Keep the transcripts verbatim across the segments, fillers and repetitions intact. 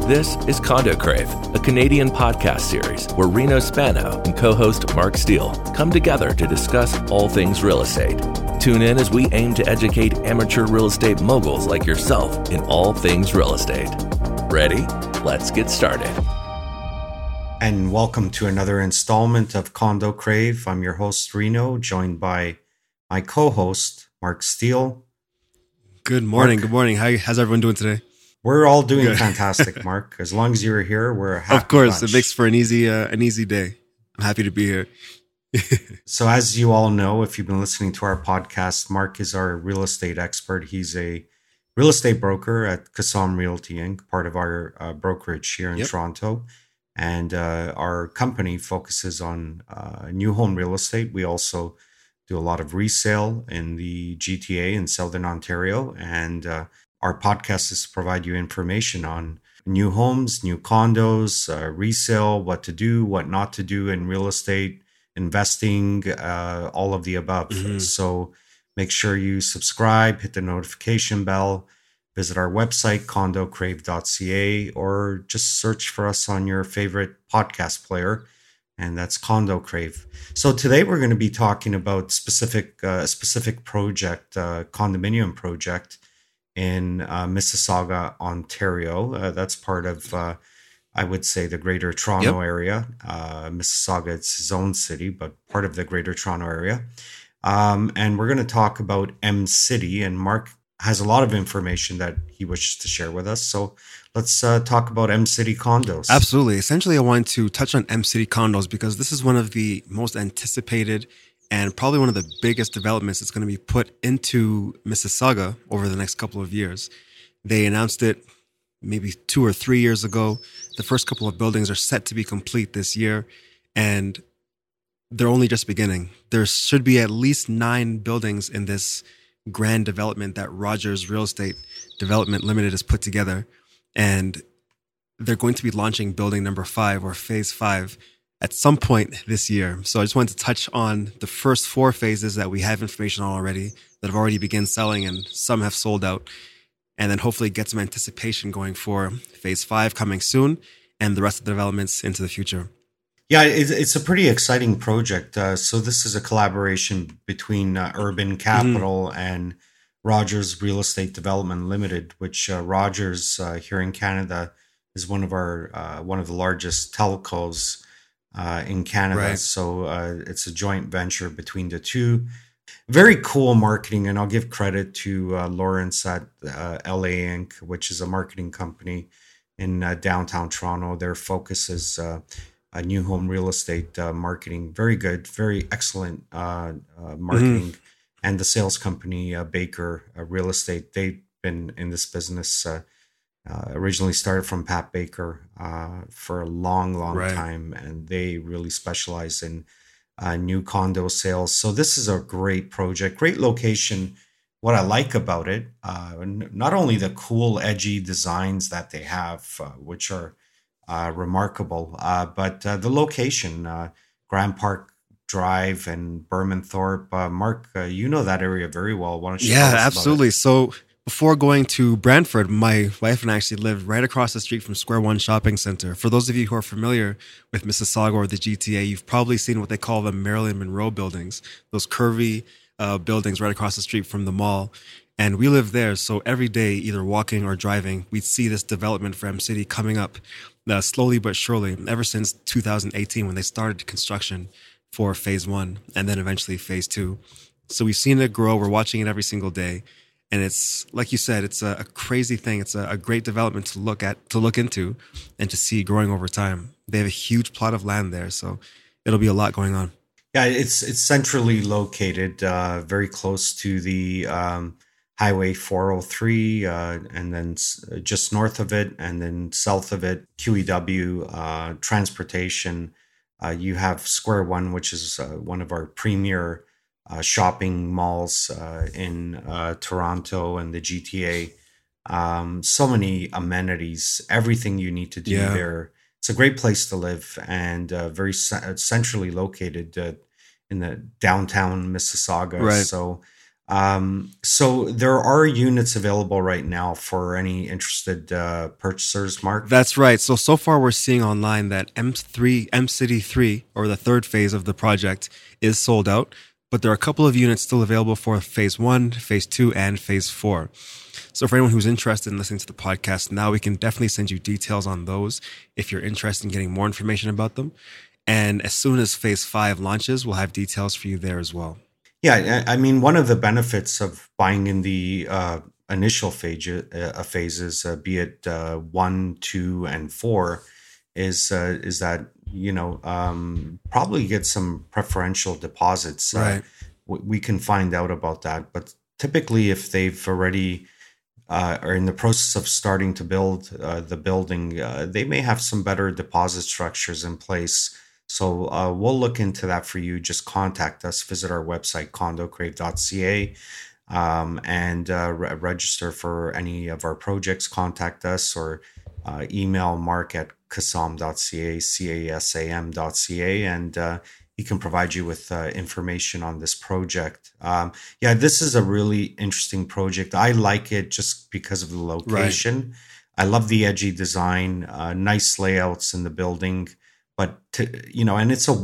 This is Condo Crave, a Canadian podcast series where Reno Spano and co-host Mark Steele come together to discuss all things real estate. Tune in as we aim to educate amateur real estate moguls like yourself in all things real estate. Ready? Let's get started. And welcome to another installment of Condo Crave. I'm your host, Reno, joined by my co-host, Mark Steele. Good morning. Mark, good morning. How, how's everyone doing today? We're all doing Good. Fantastic, Mark. As long as you're here, we're a happy Of course, bunch. It makes for an easy, uh, an easy day. I'm happy to be here. So as you all know, if you've been listening to our podcast, Mark is our real estate expert. He's a real estate broker at Kassam Realty Incorporated, part of our uh, brokerage here in Yep. Toronto. And uh, our company focuses on uh, new home real estate. We also do a lot of resale in the G T A in Southern Ontario. And uh, our podcast is to provide you information on new homes, new condos, uh, resale, what to do, what not to do in real estate, investing, uh, all of the above. Mm-hmm. So make sure you subscribe, hit the notification bell, visit our website, condo crave dot c a, or just search for us on your favorite podcast player, and that's Condo Crave. So today we're going to be talking about specific uh, specific project, uh, condominium project in uh, Mississauga, Ontario. Uh, that's part of, uh, I would say, the Greater Toronto Yep. area. Uh, Mississauga, it's its own city, but part of the Greater Toronto area. Um, and we're going to talk about M-City, and Mark has a lot of information that he wishes to share with us. So let's uh, talk about M-City condos. Absolutely. Essentially, I wanted to touch on M-City condos because this is one of the most anticipated and probably one of the biggest developments that's going to be put into Mississauga over the next couple of years. They announced it maybe two or three years ago. The first couple of buildings are set to be complete this year, and they're only just beginning. There should be at least nine buildings in this grand development that Rogers Real Estate Development Limited has put together. And they're going to be launching building number five or phase five at some point this year. So I just wanted to touch on the first four phases that we have information on already, that have already begun selling, and some have sold out. And then hopefully get some anticipation going for phase five coming soon and the rest of the developments into the future. Yeah, it, it's a pretty exciting project. Uh, so this is a collaboration between uh, Urban Capital mm-hmm. and Rogers Real Estate Development Limited, which uh, Rogers uh, here in Canada is one of our uh, one of the largest telcos uh, in Canada. Right. So uh, it's a joint venture between the two. Very cool marketing, and I'll give credit to uh, Lawrence at uh, L A Incorporated, which is a marketing company in uh, downtown Toronto. Their focus is uh, a new home real estate uh, marketing. Very good, very excellent uh, uh, marketing. Mm-hmm. And the sales company, uh, Baker uh, Real Estate, they've been in this business, uh, uh, originally started from Pat Baker uh, for a long, long right. time. And they really specialize in uh, new condo sales. So this is a great project, great location. What I like about it, uh, n- not only the cool, edgy designs that they have, uh, which are uh, remarkable, uh, but uh, the location, uh, Grand Park Drive and Bermanthorpe. Uh, Mark, uh, you know that area very well. Why don't you Yeah, tell us absolutely. about it? So before going to Brantford, my wife and I actually lived right across the street from Square One Shopping Center. For those of you who are familiar with Mississauga or the G T A, you've probably seen what they call the Marilyn Monroe buildings, those curvy uh, buildings right across the street from the mall. And we live there. So every day, either walking or driving, we'd see this development for M-City coming up uh, slowly but surely ever since two thousand eighteen when they started construction for phase one and then eventually phase two. So we've seen it grow. We're watching it every single day. And it's, like you said, it's a, a crazy thing. It's a, a great development to look at, to look into and to see growing over time. They have a huge plot of land there. So it'll be a lot going on. Yeah, it's it's centrally located, uh, very close to the um, Highway four oh three, uh, and then s- just north of it, and then south of it, Q E W, uh, transportation. Uh, you have Square One, which is uh, one of our premier uh, shopping malls uh, in uh, Toronto and the G T A. Um, so many amenities, everything you need to do Yeah. there. It's a great place to live and uh, very c- centrally located uh, in the downtown Mississauga. Right. So Um, so there are units available right now for any interested uh, purchasers, Mark. That's right. So, so far we're seeing online that M three, M City three, or the third phase of the project is sold out, but there are a couple of units still available for phase one, phase two, and phase four. So for anyone who's interested in listening to the podcast now, we can definitely send you details on those if you're interested in getting more information about them. And as soon as phase five launches, we'll have details for you there as well. Yeah, I mean, one of the benefits of buying in the uh, initial phase, uh, phases, uh, be it uh, one, two, and four, is uh, is that you know um, probably get some preferential deposits. Right. Uh, we can find out about that, but typically, if they've already uh, are in the process of starting to build uh, the building, uh, they may have some better deposit structures in place. So uh, we'll look into that for you. Just contact us, visit our website, condo crave dot c a, um, and uh, re- register for any of our projects. Contact us or uh, email mark at casam dot c a, C A S A M dot C A, and uh, he can provide you with uh, information on this project. Um, yeah, this is a really interesting project. I like it just because of the location. Right. I love the edgy design, uh, nice layouts in the building. But, to, you know, and it's a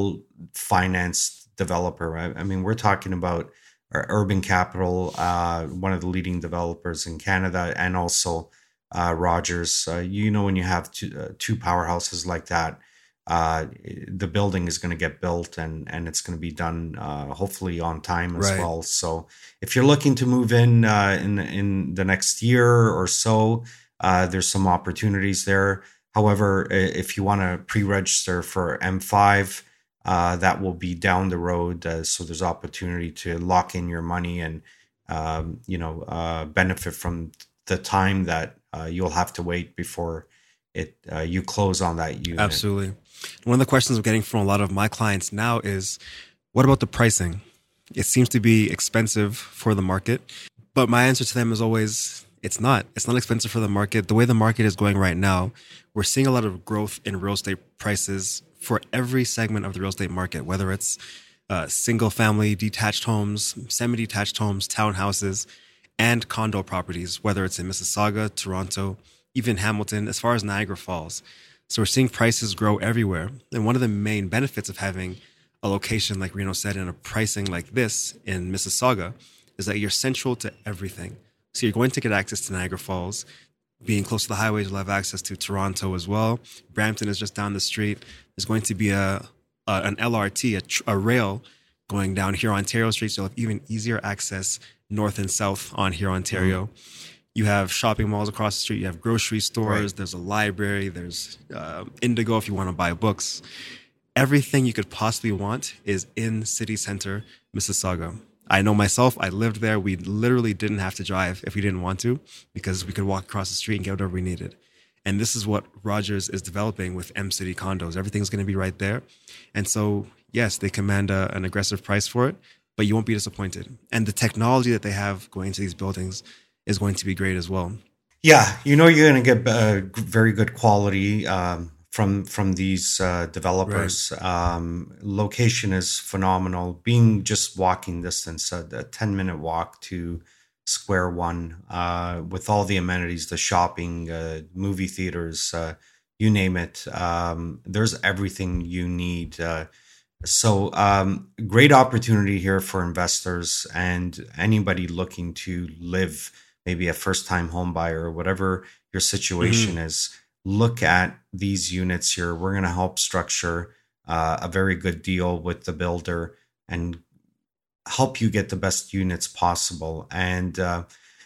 well-financed developer. I, I mean, we're talking about Urban Capital, uh, one of the leading developers in Canada, and also uh, Rogers. Uh, you know, when you have two, uh, two powerhouses like that, uh, the building is going to get built and, and it's going to be done uh, hopefully on time as right. well. So if you're looking to move in uh, in, in the next year or so, uh, there's some opportunities there. However, if you want to pre-register for M five, uh, that will be down the road. Uh, so there's opportunity to lock in your money and, um, you know, uh, benefit from the time that uh, you'll have to wait before it uh, you close on that unit. Absolutely. One of the questions I'm getting from a lot of my clients now is, what about the pricing? It seems to be expensive for the market, but my answer to them is always, it's not. It's not expensive for the market. The way the market is going right now, we're seeing a lot of growth in real estate prices for every segment of the real estate market, whether it's uh, single family, detached homes, semi-detached homes, townhouses, and condo properties, whether it's in Mississauga, Toronto, even Hamilton, as far as Niagara Falls. So we're seeing prices grow everywhere. And one of the main benefits of having a location, like Reno said, and a pricing like this in Mississauga is that you're central to everything. So you're going to get access to Niagara Falls. Being close to the highways, you'll have access to Toronto as well. Brampton is just down the street. There's going to be a, a an L R T, a, tr- a rail going down here Ontario Street. So you'll have even easier access north and south on here Ontario. Mm-hmm. You have shopping malls across the street. You have grocery stores. Right. There's a library. There's uh, Indigo if you want to buy books. Everything you could possibly want is in city center Mississauga. I know myself, I lived there. We literally didn't have to drive if we didn't want to because we could walk across the street and get whatever we needed. And this is what Rogers is developing with M City condos. Everything's going to be right there. And so, yes, they command a, an aggressive price for it, but you won't be disappointed. And the technology that they have going into these buildings is going to be great as well. Yeah, you know you're going to get uh, very good quality um, from from these uh, developers. Right. Um, location is phenomenal. Being just walking distance, a, a ten minute walk to Square One, uh, with all the amenities, the shopping, uh, movie theaters, uh, you name it. Um, there's everything you need. Uh, so um, great opportunity here for investors and anybody looking to live, maybe a first time home buyer or whatever your situation mm-hmm. is. Look at these units here. We're going to help structure uh, a very good deal with the builder and help you get the best units possible. And uh,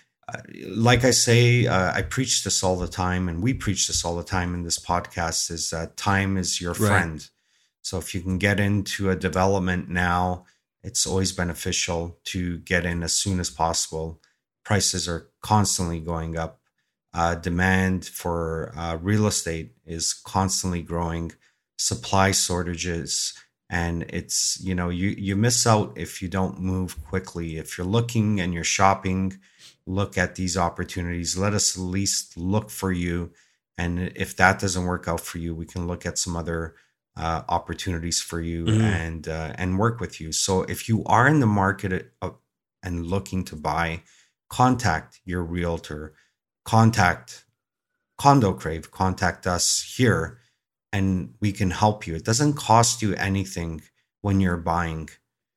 like I say, uh, I preach this all the time, and we preach this all the time in this podcast, is that time is your right. friend. So if you can get into a development now, it's always beneficial to get in as soon as possible. Prices are constantly going up. Uh, demand for uh, real estate is constantly growing, supply shortages, and it's, you know, you, you miss out if you don't move quickly. If you're looking and you're shopping, look at these opportunities. Let us at least look for you. And if that doesn't work out for you, we can look at some other uh, opportunities for you mm-hmm. and uh, and work with you. So if you are in the market of and looking to buy, contact your realtor, contact Condo Crave, contact us here, and we can help you. It doesn't cost you anything when you're buying,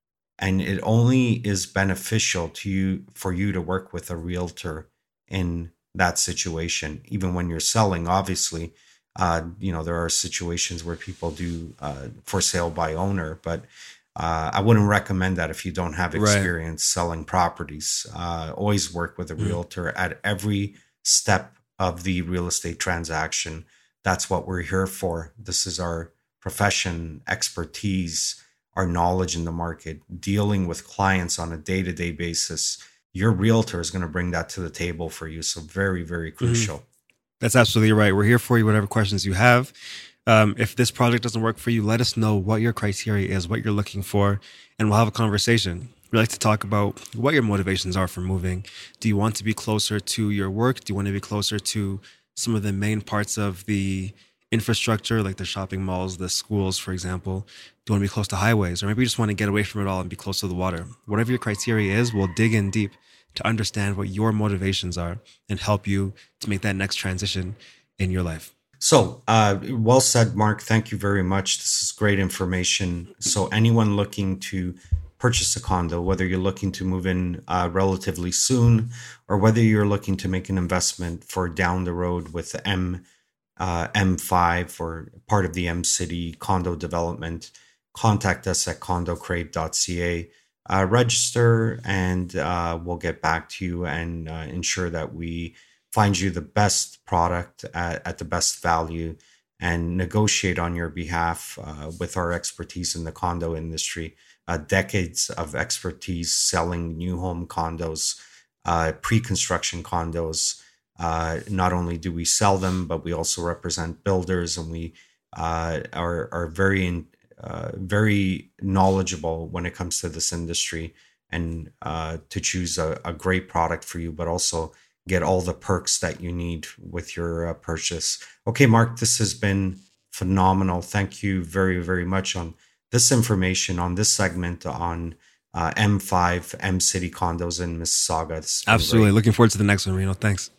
and it only is beneficial to you for you to work with a realtor in that situation. Even when you're selling, obviously, uh, you know, there are situations where people do uh, for sale by owner, but uh, I wouldn't recommend that if you don't have experience right. selling properties. Uh, always work with a realtor mm. at every step of the real estate transaction. That's what we're here for. This is our profession, expertise, our knowledge in the market, dealing with clients on a day-to-day basis. Your realtor is going to bring that to the table for you. So very, very crucial. Mm-hmm. That's absolutely right. We're here for you, whatever questions you have. Um, if this project doesn't work for you, let us know what your criteria is, what you're looking for, and we'll have a conversation. We like to talk about what your motivations are for moving. Do you want to be closer to your work? Do you want to be closer to some of the main parts of the infrastructure, like the shopping malls, the schools, for example? Do you want to be close to highways? Or maybe you just want to get away from it all and be close to the water? Whatever your criteria is, we'll dig in deep to understand what your motivations are and help you to make that next transition in your life. So, uh, well said, Mark. Thank you very much. This is great information. So anyone looking to purchase a condo, whether you're looking to move in uh, relatively soon, or whether you're looking to make an investment for down the road with M, uh, M five or part of the M City condo development, contact us at condo crave dot c a. Uh, register, and uh, we'll get back to you and uh, ensure that we find you the best product at, at the best value and negotiate on your behalf uh, with our expertise in the condo industry. Uh, decades of expertise selling new home condos, uh, pre-construction condos. Uh, not only do we sell them, but we also represent builders, and we uh, are, are very in, Uh, very knowledgeable when it comes to this industry, and uh, to choose a, a great product for you, but also get all the perks that you need with your uh, purchase. Okay, Mark, this has been phenomenal. Thank you very, very much on this information, on this segment on uh, M five, M City condos in Mississauga. Absolutely. Great. Looking forward to the next one, Reno. Thanks.